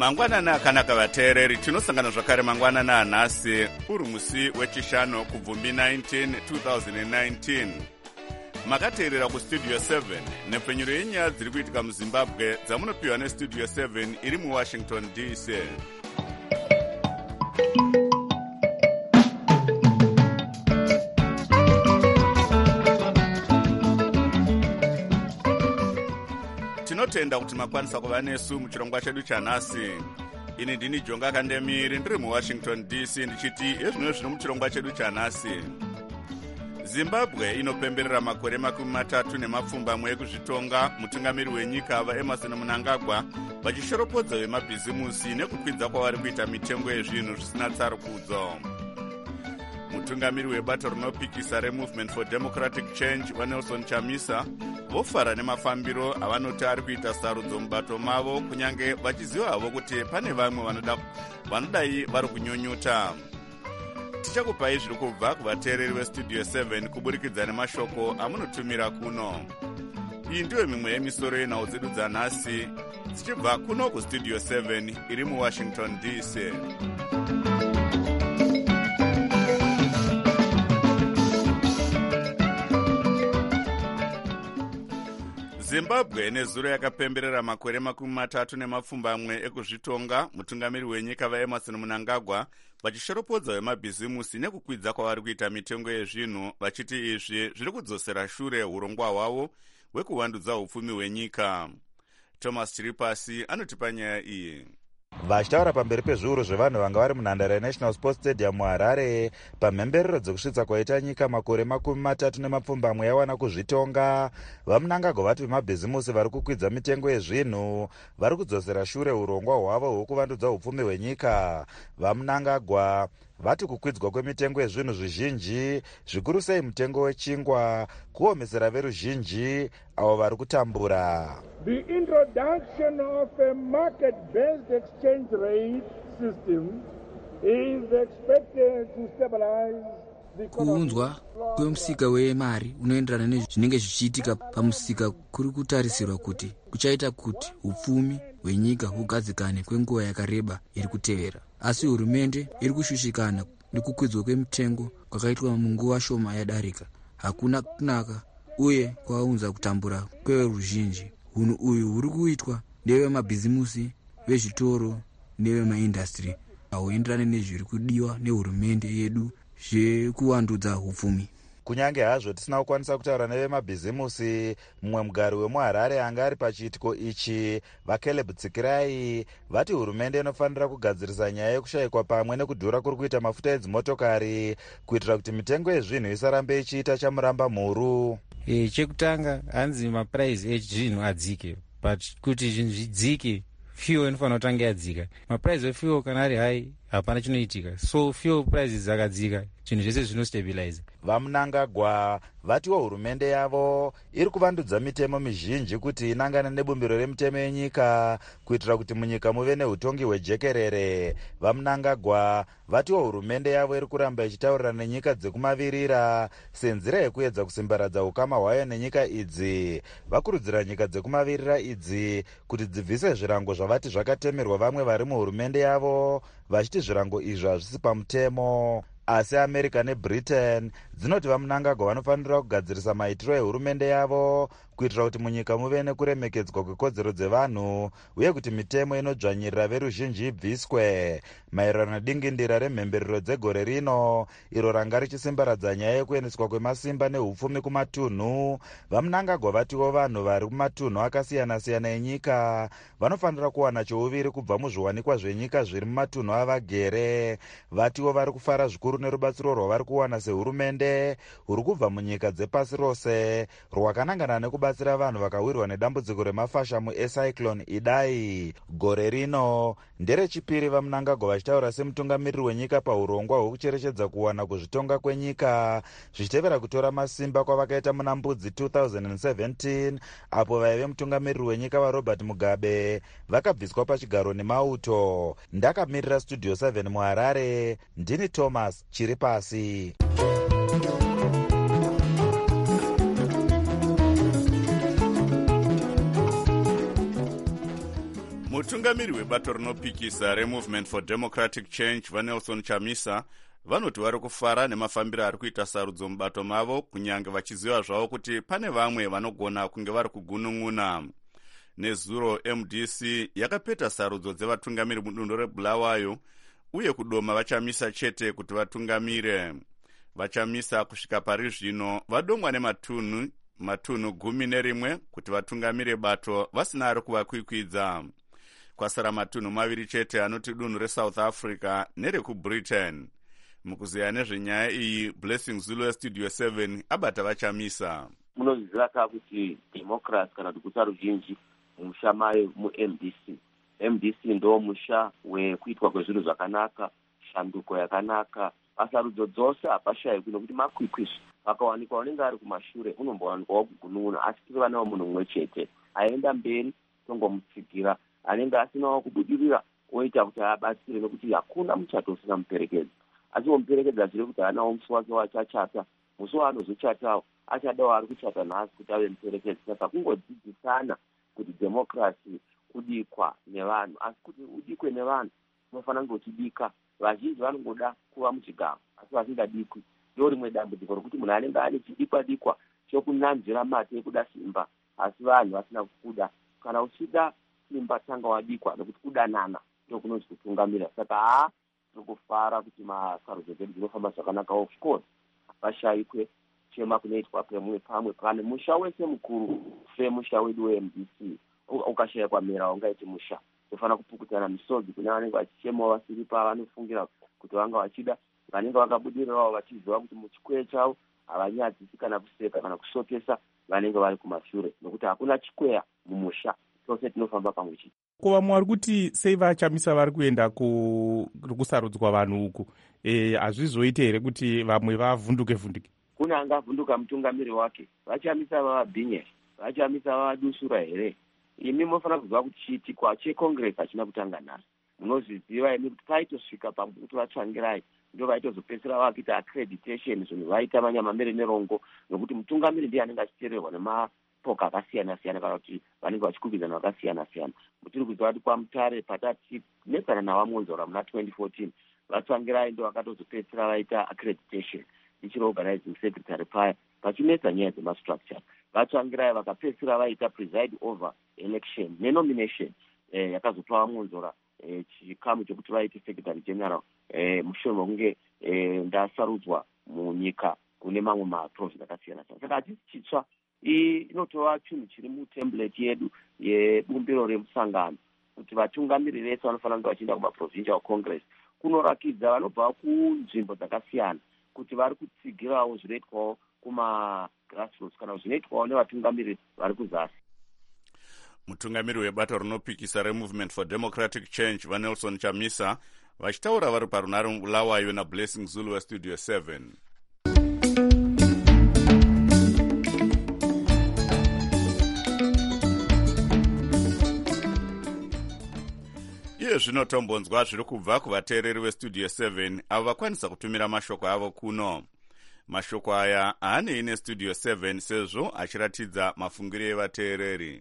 Mangwanana akanaka vateereri, tinosangana zvakare mangwanana anhasi uri musi wechishanu kubvumbi 19 2019. Makateerera kustudio 7 nepfenyuro yenyaya dziri kuitika muzimbabwe dzamunopiwa nestudio 7 iri muwashington dc. Tinotenda kuti makwanisa kuva nesu muchirongwa chedu chanhasi. Ini ndini Jonga Kandemiri ndiri muwashington dc ndichiti ezvino zvino muchirongwa chedu chanhasi. Zimbabwe inopemberera makore 33 ekuzvitonga. Mutungamiri wenyika vaEmmerson Mnangagwa vachishoropodza vemabhizimusi nekukwidza kwavari kuita mitengo yezvinhu zvisina tsarukudzo. Mutungamiri webato rinopikisa reMovement for Democratic Change vaNelson Chamisa vofara nemafambiro avanoti ari kuita sarudzo mubato mavo, kunyange vachiziva havo kuti pane vamwe vanodai vari kunyunyuta. Tichakupai zviri kubva kuvateereri vestudio 7 kuburikidza nemashoko amunotumira kuno. Iyi ndiyo mimwe yemisoro yenhau dzedu dzanhasi dzichibva kuno kustudio 7 iri muwashington dc. Zimbabwe nezuro yakapemberera makore 33 ekuzvitonga. Mutungamiri wenyika vaEmmerson Mnangagwa vachishoropodza vemabhizimusi nekukwidza kwavari kuita mitengo yezvinhu, vachiti izvi zviri kudzosera shure urongwa hwavo hwekuvandudza upfumi hwenyika. Thomas Chiripasi anotipa nyaya iyi. Vachitaura pamberi pezviuru zvevanhu vanga vari munhandare yeNational Sports Stadium muHarare pamhemberero dzekusvitsa kwaita nyika makore 33 yawana kuzvitonga, vaMnangagwa vati vemabhizimusi vari kukwidza mitengo yezvinhu vari kudzosera shure urongwa hwavo hwekuvandudza upfumi hwenyika. VaMnangagwa vati kukwidzwa kwemitengo yezvinhu zvizhinji, zvikuru sei mutengo wechingwa, kuomesera veruzhinji avo vari kutambura. The introduction of a market-based exchange rate system is expected to stabilize the economy. Kuunzwa kwemusika wemari unoenderana nezvinenge zvichiitika pamusika kuri kutarisirwa kuti kuchaita kuti upfumi hwenyika hugadzikane kwenguva yakareba iri kutevera. Asi hurumende iri kushushikana nekukwidzwa kwemitengo kwakaitwa munguva shoma yadarika. Hakuna kunaka uye kwaunza kutambura kweruzhinji. Hunhu uyu huri kuitwa ndevemabhizimusi, vezvitoro nevemaindastri hahuenderane nezviri kudiwa nehurumende yedu zvekuvandudza upfumi. Kunyange hazvo tisina kukwanisa kutaura nevemabhizimusi, mumwe mugari wemuHarare anga ari pachiitiko ichi, vaCaleb Tsikirai, vati hurumende inofanira kugadzirisa nyaya yekushayikwa pamwe nekudhura kuri kuita mafuta edzimotokari kuitira kuti mitengo yezvinhu isarambe ichiita chamuramba mhuru. Chekutanga hanzi mapuraizi ezvinhu adzike, but kuti zvinhu zvidzike fuel inofanira kutanga yadzika. Mapuraizi efuel kana ari hai hapana chinoitika, so fuel prices dzakadzika zvinhu zvese zvinostabilize. VaMnangagwa vatiwo hurumende yavo iri kuvandudza mitemo mizhinji kuti inangane nebumbiro remitemo yenyika kuitira kuti munyika muve neutongi hwejekerere. VaMnangagwa vatiwo hurumende yavo iri kuramba ichitaurira nenyika dzekumavirira senzira yekuedza kusimbaradza ukama hwayo nenyika idzi. Vakurudzira nyika dzekumavirira idzi kuti dzibvise zvirango zvavati zvakatemerwa vamwe vari muhurumende yavo, vachiti zvirango izvi hazvisi pamutemo. Asi America neBritain dzinoti vaMnangagwa vanofanira kugadzirisa maitiro ehurumende yavo kuitira kuti munyika muve nekuremekedzwa kwekodzero dzevanhu uye kuti mitemo inodzvanyirira veruzhinji ibviswe. Maererano nedingindira remhemberero dzegore rino iro ranga richisimbaradza nyaya yekuendeswa kwemasimba neupfumi kumatunhu, vaMnangagwa vatiwo vanhu vari kumatunhu akasiyana-siyana enyika vanofanira kuwana chouviri kubva muzviwanikwa zvenyika zviri mumatunhu avagere. Vatiwo vari kufara zvikuru nerubatsiro rwavari kuwana sehurumende huri kubva munyika dzepasi rose rwakanangana nekubatsira vanhu vakawirwa nedambudziko remafashamu eCyclone Idai. Gore rino nderechipiri vaMnangagwa vachitaura semutungamiriri wenyika paurongwa hwekucherechedza kuwana kuzvitonga kwenyika zvichitevera kutora masimba kwavakaita muna mbudzi 2017 apo vaive mutungamiriri wenyika vaRobert Mugabe vakabviswa pachigaro nemauto. Ndakamirira studio 7 muHarare, ndini Thomas Chiripasi. mutungamiri webato rinopikisa removement for democratic change vanelson chamisa vanoti vari kufara nemafambiro ari kuita sarudzo mubato mavo, kunyange vachiziva zvavo kuti pane vamwe vanogona kunge vari kugunun'una. Nezuro MDC yakapeta sarudzo dzevatungamiri mudunhu reBulawayo uye kudoma vachamisa chete kuti vatungamire. Vachamisa kusvika pari zvino vadomwa nematunhu 11 kuti vatungamire bato vasina ari kuvakwikwidza. Kwasara matunhu 2 chete anoti dunhu reSouth Africa nerekuBritain. Mukuziya nezvenyaya iyi, Blessing Zulu weStudio 7 abata vachamisa. Munozviziva kuti democracy kana kuti guta ruzhinji musha mayo MDC ndo musha wekuitwa kwezvinhu zvakanaka, shanduko yakanaka, pasarudzo dzose hapashayi kuti makwikwisvi pakawanikwa unenge ari kumashure unombowanikwawo kugunun'una, asi tiri vana vemunhu mumwe chete. Aenda mberi tongomutsigira, anenge asinawo kubudirira oita kuti abatsire, nekuti hakuna muchato usina muperekedzi. Asi womuperekedzi achiri kuti anawo musi wake wachachata, musi waanozochatawo achadawo ari kuchata nhasi kuti ave muperekedzi. Saka kungodzidzisana kuti democracy kudikwa nevanhu, asi kuti udikwe nevanhu unofanira kunge uchidika. Vazhinji vanongoda kuva muchigaro asi vasingadikwi. Ndo rimwe dambudziko rokuti munhu anenge ane chidikwa chokunanzvira mate ekuda simba, asi vanhu vasina kukuda. Kana uchida simba tanga wadikwa, nekuti kudanana ndo kunonzi kutungamira. Saka tiri kufara kuti masarudzo dzedu dzinofamba zvakanaka. Of course hapashayikwe chema kunoitwa pamwe pane musha wese mukuru semusha wedu weMDC. Ukashayikwa mera ungaiti musha. Tofanira kupukutana misodzi kune vanenge vachichemawo vasiri pavanofungira kuti vanga vachida, vanenge vakabudirirawo vachiziva kuti muchikweyo chavo havanyadzisi kana kuseka kana kusotesa vanenge vari kumashure, nokuti hakuna chikweya mumusha, tose tinofamba pamwe chete. Ko vamwe vari kuti sei vachamisa vari kuenda kusarudzwa vanhu uku, hazvizoite here kuti vamwe vavhunduke? Kuna angavhunduka mutungamiri wake, vachamisa vavabhinya, vachamisa vavadusura here? Imi mofanira kuziva kuti chiitikwa cheCongress hachina kutanga nhasi. Munozviziva imi kuti paitosvika pakuti vatsvangirai ndo vaitozopedzisira vakuita accreditation, zvinhu vaita manyamamere nerongo, nokuti mutungamiri ndiye anenge achiteererwa nemapoka akasiyana-siyana kana kuti vanenge vachikwikwidza vakasiyana-siyana. Mutiri kuziva kuti kwaMutare patinetsana navamonzora muna 2014 vatsvangirai ndo vakatozopedzisira vaita accreditation ndichiri organizing secretary paya pachinetsa nyaya dzemastructure. Vatsvangirai vakapedzisira vaita preside over election nenomination yakazopa vamonzora chikamu chekuti vaite secretary general mushure mekunge ndasarudzwa munyika kune mamwe maprovince akasiyana-siyana. Saka hatisi chitsva, iyi inotova chinhu chiri mutemplate yedu yebumbiro remusangano kuti vatungamiri vese vanofanira kunge vachienda kumaprovincial congress kunorakidza vanobva kunzvimbo dzakasiyana kuti vari kutsigirawo zvinoitwawo kuma-grassroots kana zvinoitwawo nevatungamiri vari kuzasi. Mutungamiri webato rinopikisa removement for democratic change vaNelson Chamisa vachitaura vari parunare muBulawayo naBlessing Zulu weStudio 7. Iye zvinotombonzwa zviri kubva kuvateereri veStudio 7 avo vakwanisa kutumira mashoko avo kuno. Mashoko aya haanei neStudio 7 sezvo achiratidza mafungiro evateereri.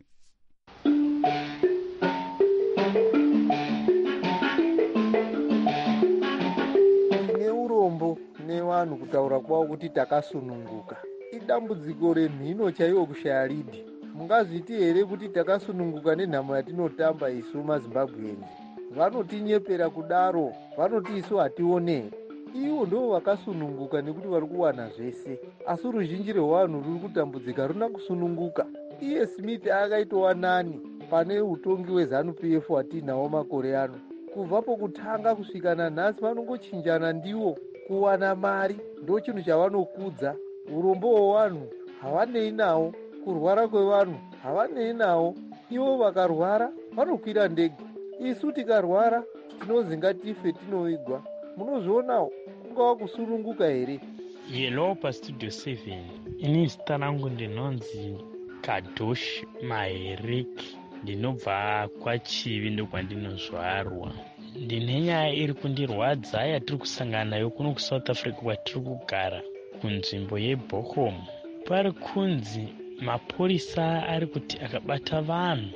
Neurombo nevanhu kutaura kwavo kuti takasununguka idambudziko remhino chaiwo kushaya lidhi. Mungazviti here kuti takasununguka nenhamo yatinotamba isu maZimbabweans? Vanotinyepera kudaro, vanoti isu hationei. Ivo ndo vakasununguka nekuti vari kuwana zvese, asi ruzhinji rwevanhu ruri kutambudzika runa kusununguka. Iye Smith akaitowa nani pane utongi weZANU-PF watinawo makore ano. Kubva pokutanga kusvika nanhasi vanongochinjana ndiwo. Kuwana mari ndo chinhu chavanokudza. Urombo hwevanhu havanei nawo, kurwara kwevanhu havanei nawo. Ivo vakarwara vanokwira ndege, isu tikarwara tinozi ngatife tinovigwa. Munozvionawo kungava kusununguka here? Hello paStudio 7, ini zita rangu ndinonzi Kadosh Maherik, ndinobva kwaChivi ndokwandinozvarwa. Ndine nyaya iri kundirwadza yatiri kusangana nayo kuno kuSouth Africa kwatiri kugara kunzvimbo yeBochum. Pari kunzi mapurisa ari kuti akabata vanhu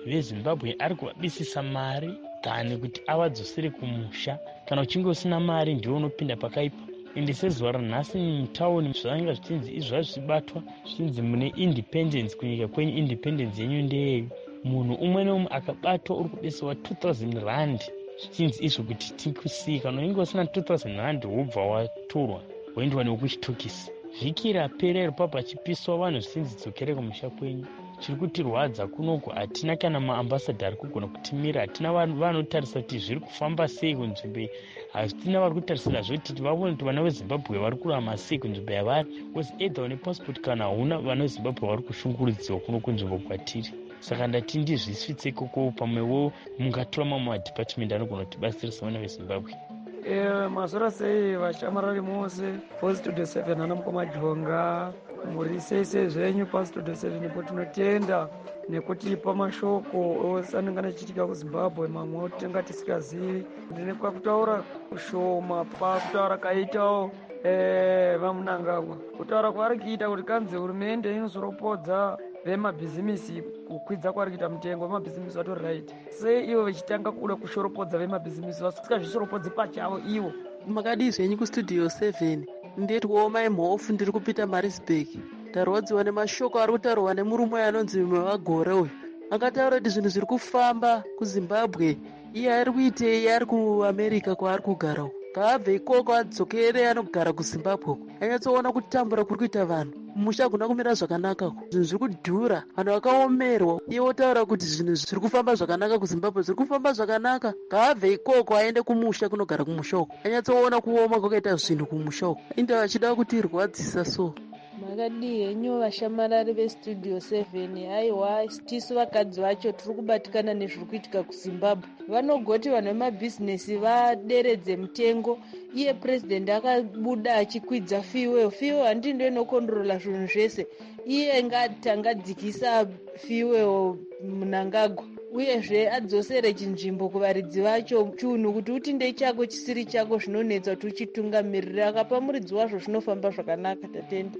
vezimbabwe ari kuvabisisa mari dhani kuti avadzosere kumusha. Kana uchinge usina mari ndiwo unopinda pakaipa. Ende sezuva ranhasi mutauni zvanga zvichinzi izva zvichibatwa zvichinzi mune independence, kunyika kwenyu independence yenyu ndeyeyu. Munhu umwe neumwe akabatwa uri kubesewa 2000 rand zvichinzi izvo kuti tikusiye. Kana unenge usina 2000 rand wobva watorwa woendwa nekuchitokisi. Vhiki rapera ipapo pachipiswa vanhu zvichinzi dzokere kumusha kwenyu. Chiri kutirwadza kunoku hatina kana maambasadhari kugona kutimira, hatina vanotarisa kuti zviri kufamba sei kunzvimbo iyi, hatina vari kutarisira zvoti vaone kuti vana vezimbabwe vari kurama sei kunzvimbo yavari, because either une passport kana hauna, vana vezimbabwe vari kushungurudziwa kuno kunzvimbo kwatiri. Saka ndati ndizvisvitse ikoko pamwewo mungatora mamwe madhipatimende anogona kutibatsirisa vana vezimbabwe. Mazora sei vashamarari mose pastudio 7 ana mukoma muri seise zvenyu pastudio 7 po tinotenda nekutipa mashoko osanangana chichitika kuzimbabwe mamwe otenga tisikazivi. Ndine kwakutaura kushoma pakutaura kaitawo vamunangagwa kutaura kwaari kuita kuti kanzi hurumende inozoropodza vemabhizimisi kukwidza kwari kuita mutengo wemabhizimisi vatori right. Sei ivo vachitanga kuda kushoropodza vemabhizimisi vasikazvishoropodzi pachavo ivo? Makadii zvenyu kustudio 7 ndetwawo maimhofu ndiri kupita Marisburg. Ndarwadziwa nemashoko ari kutaurwa nemurume anonzi Mavagore uyu. Akataura kuti zvinhu zviri kufamba kuZimbabwe. Iye ari kuitei ari kuAmerica kwaari kugara uko. Ngaabve ikoko adzokere anogara kuZimbabwe uko. Anyatsoona kutambura kuri kuita vanhu. Musha kuna kumira zvakanaka uko. Zvinhu zviri kudhura. Vanhu vakaomerwa. Iye otaura kuti zvinhu zviri kufamba zvakanaka kuZimbabwe. Zviri kufamba zvakanaka. Ngaabve ikoko aende kumusha kunogara kumusha uko. Anyatsoona kuoma kwakaita zvinhu kumusha uko. Inde vachida kutirwadzisa so. Makadii henyu vashamarari vestudio 7. Aiwa, tisu vakadzi vacho tiri kubatikana nezviri kuitika kuZimbabwe. Vanogoti vanhu vemabhizinesi vaderedze mutengo. Iye president akabuda achikwidza fiwewo. Fiwewo handii ndiyo inokondorola zvinhu zvese. Iye ngadzikisa fiwewo Mnangagwa. Uyezve adzosere chinzvimbo kuvaridzi vacho chunhu kuti utinde chako chisiri chako zvinonetsa kuti uchitungamirira. Akapa muridzi wazvo zvinofamba zvakanaka. Tatenda.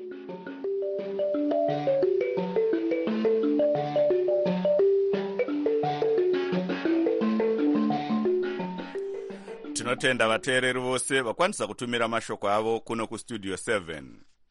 Tinotenda vateereri vose vakwanisa kutumira mashoko avo kuno kustudio 7.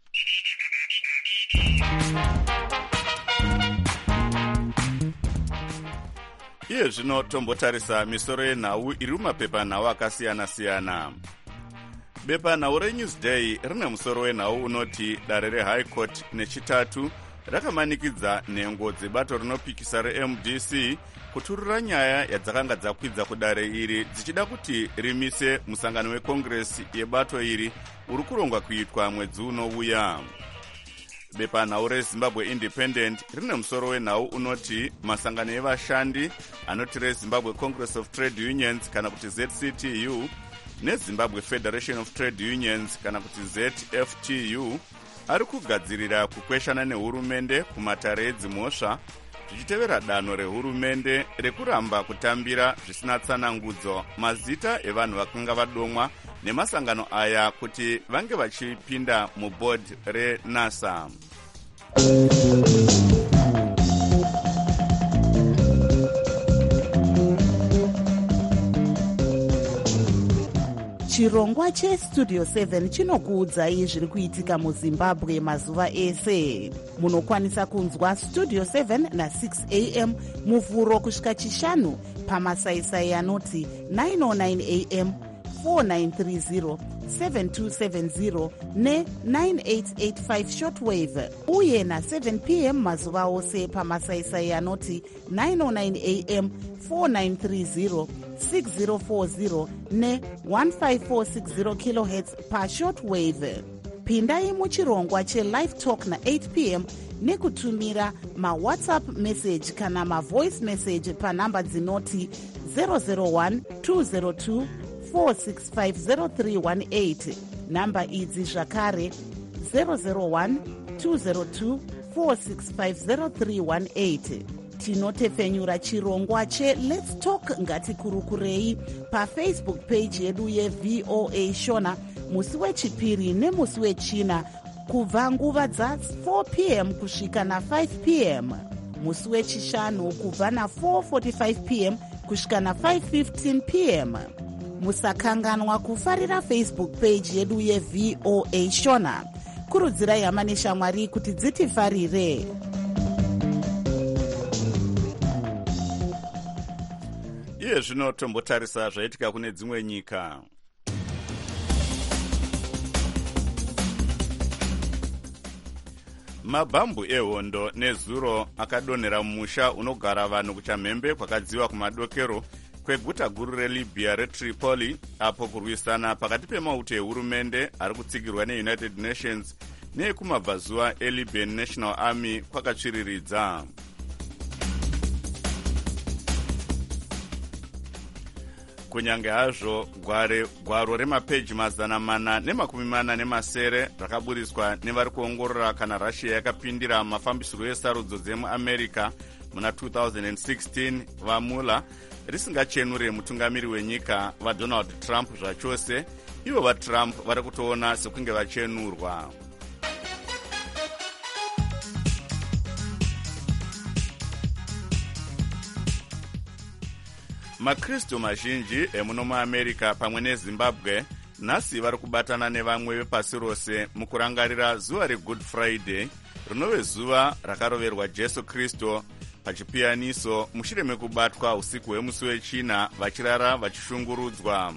Iye zvino tombotarisa misoro yenhau iri mumapepanhau akasiyana-siyana. Bepanhau reNewsday rine musoro wenhau unoti dare reHigh Court nechitatu rakamanikidza nhengo dzebato rinopikisa reMDC kuturura nyaya yadzakanga dzakwidza kudare iri dzichida kuti rimise musangano wekongresi yebato iri uri kurongwa kuitwa mwedzi unouya. Bepanhau reZimbabwe Independent rine musoro wenhau unoti masangano evashandi anoti reZimbabwe Congress of Trade Unions kana kuti ZCTU neZimbabwe Federation of Trade Unions kana kuti ZFTU ari kugadzirira kukweshana nehurumende kumatare edzimhosva zvichitevera danho rehurumende rekuramba kutambira zvisina tsanangudzo mazita evanhu vakanga vadomwa nemasangano aya kuti vange vachipinda muboard reNASA. Chirongwa chestudio 7 chinokuudzai zviri kuitika muZimbabwe mazuva ese. Munokwanisa kunzwa studio 7 na6 am muvhuro kusvika chishanu pamasaisai anoti 909 am 4930 7270 ne9885 shortwave uye na7 pm mazuva ose pamasaisai anoti 909 am 4930 6040 ne1540 kHz pashortwave. Pindai muchirongwa chelive talk na8 pm nekutumira mawhatsapp message kana mavoice message panhamba dzinoti 001 202 4650318. Namba idzi zvakare 001 202 4650318. Tinotepfenyura chirongwa cheLet's Talk ngatikurukurei pafacebook page yedu yeVOA Shona musi wechipiri nemusi wechina kubva nguva dza4 pm kusvika na5 pm. musi wechishanu kubva na4:45 p.m. kusvika na5:15 p.m. musakanganwa kufarira Facebook page yedu yeVOA Shona. Kurudzirai hama neshamwari kuti dzitifarire. iye zvino tombotarisa zvaitika kune dzimwe nyika. Mabhambu ehondo nezuro akadonhera mumusha unogara vanhu kuchamhembe kwakadziva kumadokero kweguta guru reLibya reTripoli, apo kurwisana pakati pemauto ehurumende ari kutsigirwa neUnited Nations neekumabvazuva eLibyan National Army kwakatsviriridza. Kunyange hazvo gwaro remapeji 440 rakaburiswa nevari kuongorora kana Russia yakapindira mafambisiro esarudzo dzemuamerica muna 2016 vamula risingachenure mutungamiri wenyika vaDonald Trump zvachose, ivo vaTrump vari kutoona sekunge vachenurwa. Makristu mazhinji emuno muAmerica pamwe neZimbabwe nhasi vari kubatana nevamwe vepasi rose mukurangarira zuva reGood Friday, rinove zuva rakaroverwa Jesu Kristu pachipiyaniso mushure mekubatwa usiku hwemusi wechina vachirara vachishungurudzwa.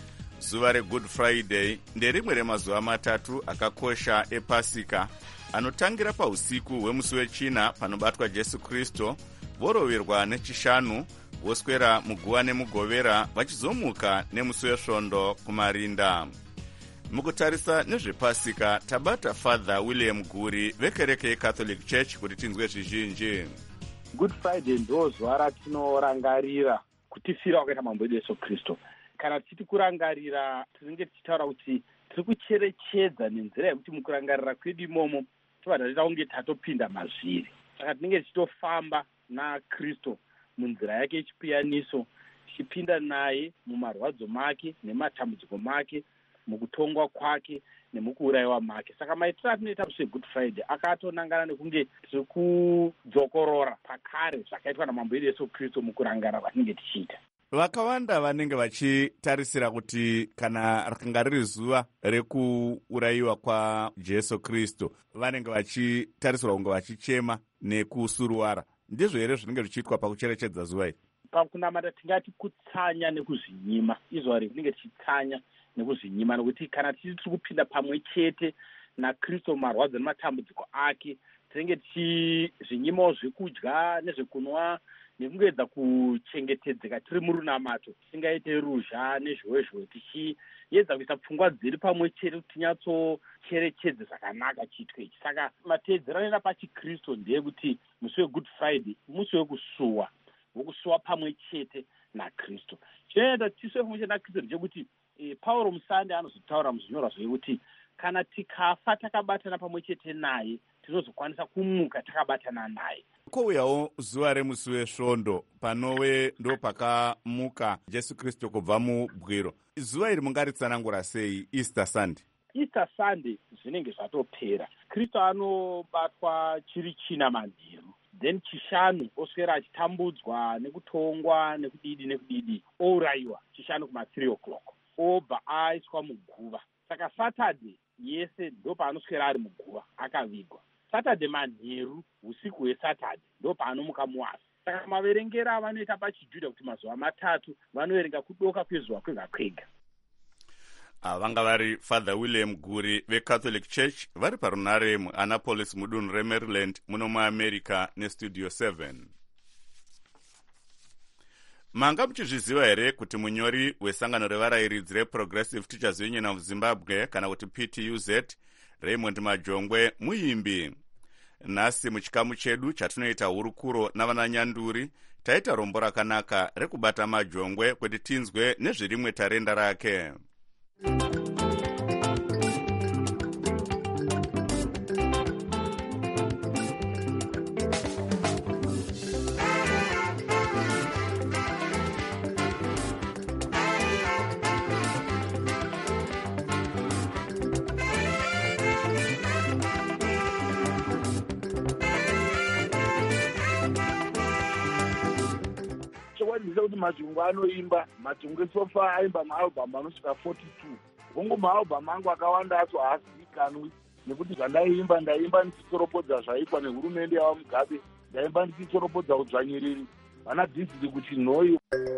Zuva reGood Friday nderimwe remazuva matatu akakosha ePasika anotangira pausiku hwemusi wechina panobatwa Jesu Kristu, voroverwa nechishanu, voswera muguva nemugovera vachizomuka nemusi wesvondo kumarinda. Mukutarisa nezvepasika tabata Father William Guri vekereke yeCatholic Church kuti tinzwe zvizhinji. Good Friday ndo zuva ratinorangarira kutifira kwakaita mambo edu Yesu Kristu. Kana tichiti kurangarira tinenge tichitaura kuti tiri kucherechedza nenzira yekuti mukurangarira kwedu imomo tobva kunge tatopinda mazviri. Saka tinenge tichitofamba naKristu munzira yake yechipiyaniso, tichipinda naye mumarwadzo make nematambudziko make, mukutongwa kwake nemukuurayiwa make. Saka maitiro atinoita seGood Friday akatonangana nekunge tiri kudzokorora pakare zvakaitwa namambo edu Yesu Kristu mukurangarira kwatinenge tichiita. Vakawanda vanenge vachitarisira kuti kana rakanga riri zuva rekuurayiwa kwaJesu Kristu, vanenge vachitarisirwa kunge vachichema nekusuruwara. Ndizvo here zvinenge zvichiitwa pakucherechedza zuva iri? Pakunamata tingati kutsanya nekuzvinyima. Izuva rinenge tichitsanya nekuzvinyima, nokuti kana tiri kupinda pamwe chete naKristu mumarwadzo nematambudziko ake, tinenge tichizvinyimawo zvekudya nezvekunwa nekungoedza kuchengetedzeka tiri murunamato, tisingaite ruzha nezhowezhowe, tichiedza kuisa pfungwa dzedu pamwe chete kuti tinyatsocherechedze zvakanaka chiitwe ichi. Saka mateedzero anoenda pachiKristu ndeyekuti musi weGood Friday musi wekusuwa, wokusuwa pamwe chete naKristu. Chinoenda tisuwe pamwe chete naKristu ndechekuti Pauro musande anozotaura muzvinyorwa zvekuti kana tikafa takabatana pamwe chete naye tinozokwanisa kumuka takabatana naye. Kouyawo zuva remusi wesvondo panove ndo pakamuka Jesu Kristu kubva mubwiro. Zuva iri mungaritsanangura sei Easter Sunday? Easter Sunday zvinenge zvatopera. Kristu anobatwa chiri china manheru, then chishanu oswera achitambudzwa nekutongwa nekudidi ourayiwa chishanu kuma3 o'clock obva aiswa muguva. Saka Saturday yese ndo paanoswera ari muguva akavigwa. Saturday manheru, usiku hweSaturday ndo paanomuka muasi. Saka maverengero avanoita pachiJudha kuti mazuva matatu vanoverenga kudoka kwezuva kwega kwega. Vanga vari Father William Guri veCatholic Church vari parunare muAnapolis mudunhu reMaryland muno muAmerica neStudio 7. Manga muchizviziva here kuti munyori wesangano revarayiridzi reProgressive Teachers Union of Zimbabwe kana kuti PTUZ, Raymond Majongwe muimbi? Nhasi muchikamu chedu chatinoita hurukuro navananyanduri taita rombo rakanaka rekubata Majongwe kuti tinzwe nezvirimwe tarenda rake. ndechekuti Majungu anoimba, Majungu sofa aimba maalbhamu anosvika 42. Hongu maalbhamu angu akawanda acho haazivikanwi nekuti zvandaiimba ndaimba ndichitoropodza zvaitwa nehurumende yava Mugabe, ndaimba ndichitoropodza udzvanyiriri vana dhizili kuti nhoi.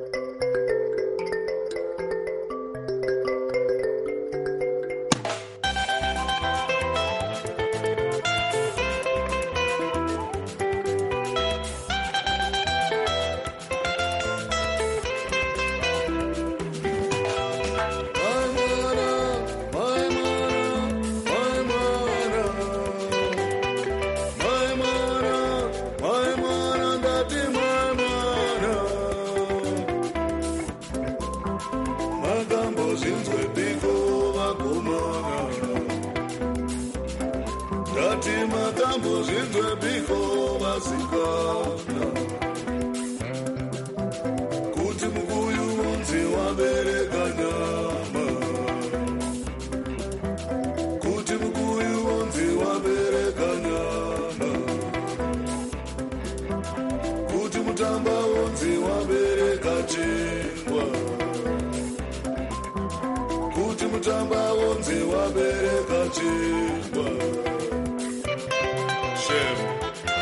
Kuti mukuyu unzi wabereka nyama, kuti mukuyu unzi wabereka nyama, kuti mutamba unzi wabereka chingwa, kuti mutamba unzi wabereka chingwa. Shem.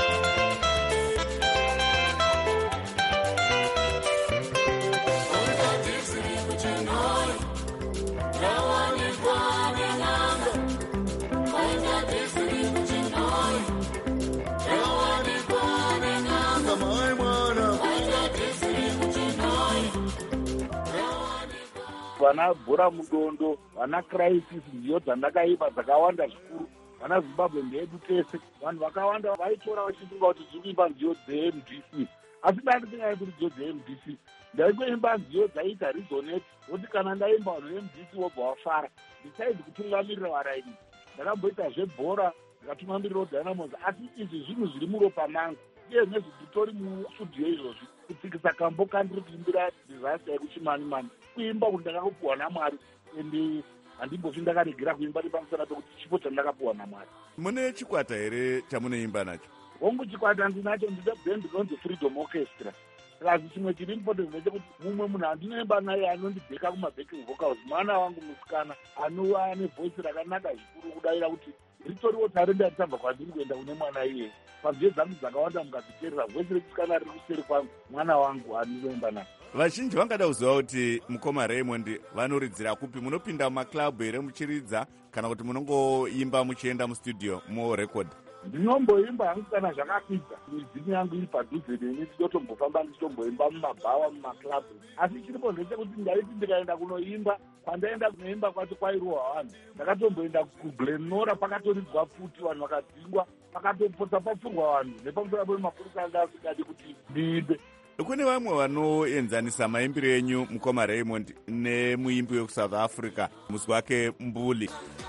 Vana bhora mudondo, vana crisis ndiyo dzandakaipa dzakawanda zvikuru. Vana Zimbabwe ndedu tese, vanhu vakawanda vaitora vachifunga kuti dzikuimba nziyo dzeMDC. Asi ndandisingadi kuti nziyo dzeMDC. Ndaingoimba nziyo dzaiita Rezonet, kuti kana ndaimba vanhu veMDC vobva vafara. Ndisaidi kutungamirira varaini. Ndakamboita zvebhora, ndikatungamirira Dynamos, asi izvi zvinhu zviri muropa mangu. Iye nezvitori mustudio izvozvi, kutsikisa kambo kandiri kuimbira disaster yekuchimani-mani. Kuimba kuti ndakakupuwa naMwari, ende handimbofi ndakaregera kuimba nepamusana pekuti chipo chandakapuwa naMwari. Mune chikwata here chamunoimba nacho? Hongu chikwata ndinacho, ndine band inonzi Freedom Orchestra. Asi chimwe chiri important ndechekuti mumwe munhu andinoimba naye anondibheka kumabacking vocals, mwana wangu musikana anova nevoice rakanaka zvikuru kudarira kuti ritoriwo tarenda ritabva kwandiri kuenda kune mwana iye. Panziyo dzangu dzakawanda mukadziteerera voice rekusikana riri kuseri kwangu, mwana wangu andinoimba naye. Vazhinji vangada kuziva kuti mukoma Raymond vanoridzira kupi? Munopinda mumaklabhu here muchiridza kana kuti munongoimba muchienda mustudio morecord? Ndinomboimba hangu kana zvakakwidza, midzimu yangu iri padhuze neni, ndinotombofamba ndichitomboimba mumabhawa mumaklabhu. Asi chiripo ndechekuti ndaiti ndikaenda kunoimba, pandaenda kunoimba kwacho kwairohwa vanhu, ndakatomboenda kuGlenora pakatoridzwa futi, vanhu vakadzingwa, pakatopotsa papfurwa vanhu, nepamusoro pemapurisa anga asikadi kuti ndiimbe. Kune vamwe vanoenzanisa maimbiro enyu mukoma Raymond nemuimbi wekuSouth Africa musi wake Mbuli.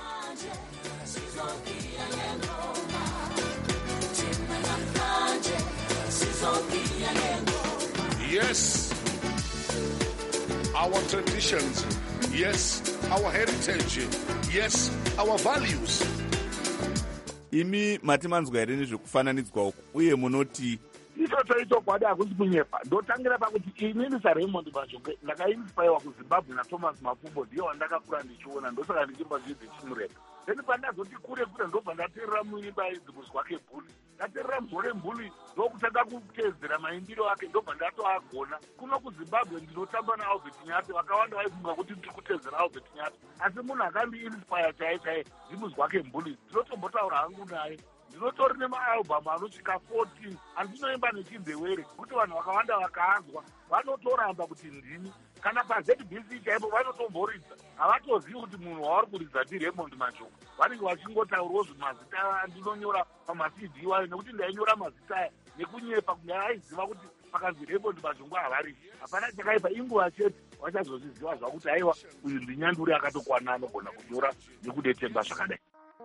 Yes, our traditions. Yes, our heritage. Yes, our values. Imi matimanzwa here nezvekufananidzwa uku uye munoti ichocho kwadi hakusi kunyepa. Ndotangira pakuti inini saRaymond Majungu ndakainspire kuZimbabwe naThomas Mafumbo, ndiyo wandakakura ndichiona, ndosaka ndichimba zvidzi chimureka. Then pandazoti kure ndobva ndateerera muimba idzi musi wake Mbuli. Ndateerera muzore Mbuli ndokutanga kuteedzera maimbiro ake, ndobva ndatoagona. Kuno kuZimbabwe ndinotamba naAlbert Nyati, vakawanda vaifunga kuti ndiri kuteedzera Albert Nyati. Asi munhu akandiinspire chaiye ndimusi wake Mbuli. Ndinotombotaura hangu naye. Ndinotori nemaalbhamu anosvika 14 andinoimba nechindewere, kuti vanhu vakawanda vakaanzwa vanotoramba kuti ndini. Kana paZBC chaipo vanotomboridza, havatozivi kuti munhu wavari kuridza ndiRaymond Majungu. Vanenge vachingotaurawo zvimazita andinonyora pamacd iwayo, nekuti ndainyora mazita aya nekunyepa, kunge aiziva kuti pakanzi Raymond Majungu havari. Hapana chakaipa, inguva chete vachazozviziva zvakuti aiwa uyu ndinyanduri akatokwana anogona kunyora nekudetemba zvakadai.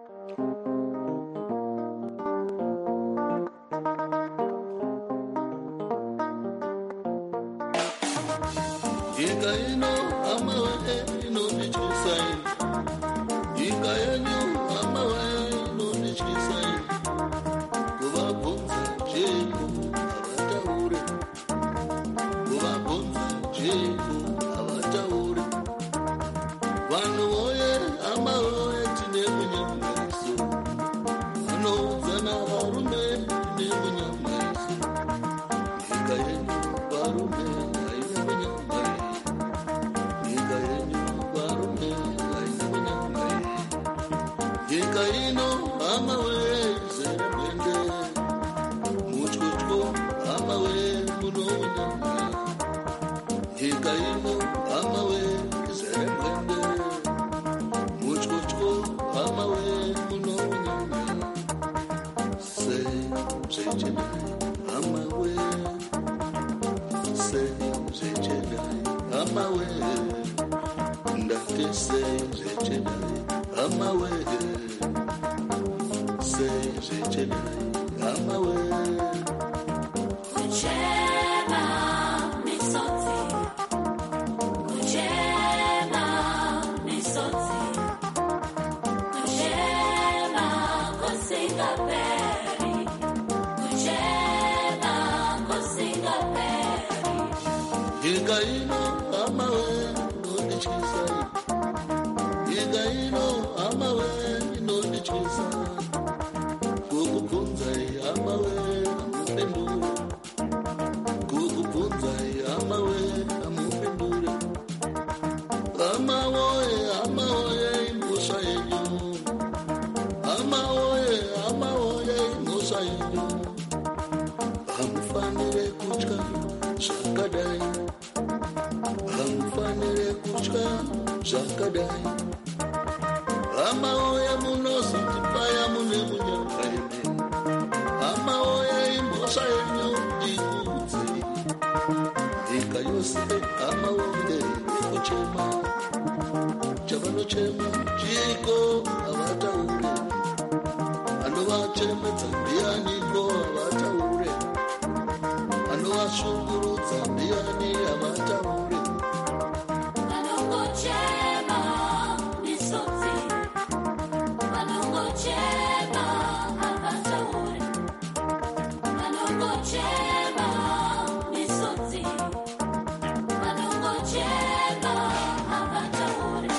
Inga ino amawe inondichisaini, inga yenyu amawe inondichisaini, kuvabvunza zvenyu havataure, kuvabvunza vanhu voye hama voye tine munyamaiso vanoudzana varume tine munyamaiso nyika yenyu varume haina munyamai nyika yenyu varume haina munyamai nyika ino hama voye zere mwende mutyotyo hama voye muno munyamai nyika ino hama voye zere mwende mutyotyo hama voye muno munyamai sei zvechenai hama voye sei zvechenai hama voye ndati sei zvechenai hama voye sei zvechenai hama voye kuchema misodzi kuchema misodzi kuchema kusingaperi kuchema kusingaperi nyika ino hama voye inondityisa nyika ino hama voye inondityisa kukubvunzai hama voye hamupindure kukubvunzai hama voye hamupindure hama voye imhosva yenyu hama voye imhosva yenyu hamufanire kutya zvakadai hamufanire kutya zvakadai hama voye munozotipaya mune munyakaine hama voye imhosva yenyu ndikuudzei nyika yose hama voye ikuchema chavanochema chiko havataure anovachemedza ndianiko havataure anovashungurudza ndiani havataure vanongochema misodzi vanongochema havataure vanongochema misodzi vanongochema havataure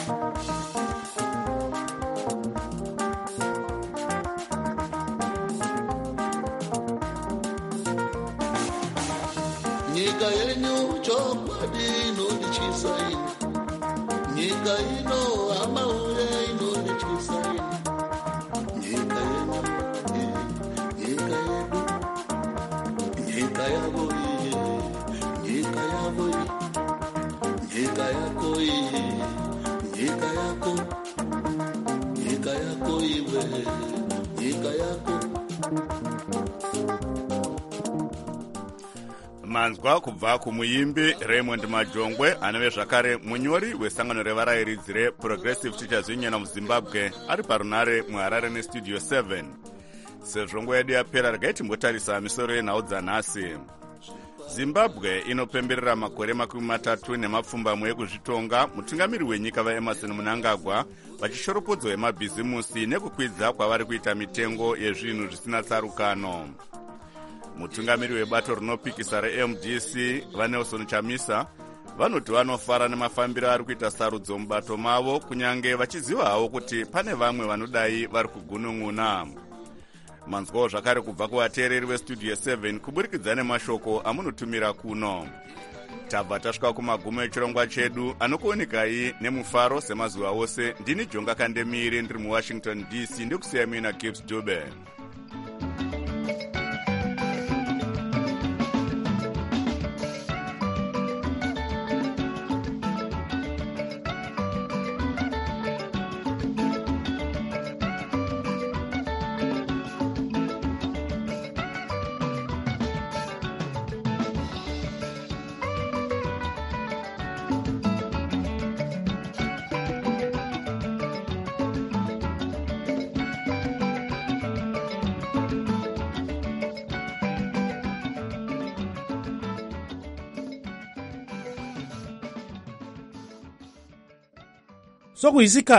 nyika yenyu chokwadi inondityisa ini nyika ino hama uye inondityisa ini nyika yenyu nyika yedu nyika yavo iye nyika yavo iye nyika yako iye nyika yako nyika yako iwe nyika yako manzwa kubva kumuimbi Raymond Majongwe anove zvakare munyori wesangano revarayiridzi reProgressive Teachers Union muZimbabwe ari parunare muHarare nestudio 7. Sezvo nguva yedu yapera regai timbotarisa misoro yenhau dzanhasi. Zimbabwe inopemberera makore 30 ekuzvitonga. Mutungamiri wenyika vaEmerson Mnangagwa vachishoropodzwa vemabhizimusi nekukwidza kwavari kuita mitengo yezvinhu zvisina tsarukano. Mutungamiri webato rinopikisa reMDC vaNelson Chamisa vanoti vanofara nemafambiro ari kuita sarudzo mubato mavo kunyange vachiziva havo kuti pane vamwe vanodai vari kugunun'una. Manzwawo zvakare kubva kuvateereri vestudio 7 kuburikidza nemashoko amunotumira kuno. Tabva tasvika kumagumo echirongwa chedu anokuonekai nemufaro semazuva ose. Ndini Jonga Kandemiri ndiri muWashington DC ndikusiya mina Gibbs Dube. Sokuyisika